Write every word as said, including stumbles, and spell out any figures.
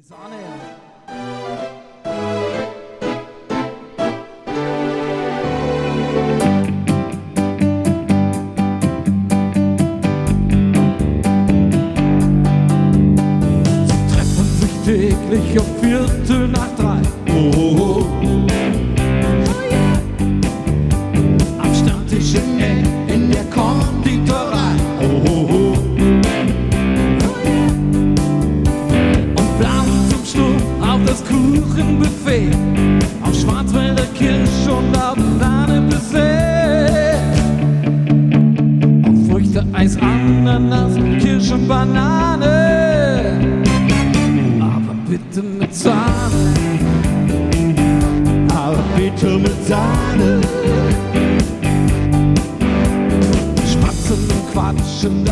Die Sahne. Sie treffen sich täglich um Viertel nach drei. Oh, oh, oh. Am Stammtisch in Eck in der Konditorei. Oh, oh, oh. Auf das Kuchenbuffet, auf Schwarzwälder Kirsch und auf Bananenbusset, auf Früchte, Eis, Ananas, Kirsch und Banane, aber bitte mit Sahne, aber bitte mit Sahne. Spatzen und quatschen